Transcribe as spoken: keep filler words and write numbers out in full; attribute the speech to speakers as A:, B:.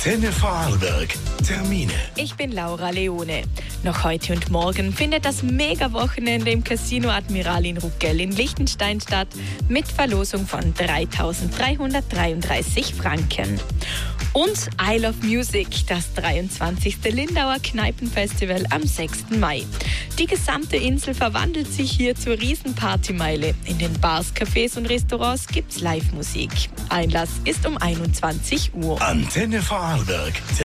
A: Antenne Vorarlberg. Termine.
B: Ich bin Laura Leone. Noch heute und morgen findet das Mega-Wochenende im Casino Admiral in Ruggell in Liechtenstein statt mit Verlosung von dreitausenddreihundertdreiunddreißig Franken. Und I Love Music, das dreiundzwanzigste Lindauer Kneipenfestival am sechsten Mai. Die gesamte Insel verwandelt sich hier zur Riesenpartymeile. In den Bars, Cafés und Restaurants gibt's Live-Musik. Einlass ist um einundzwanzig Uhr.
A: Antenne Vorarlberg.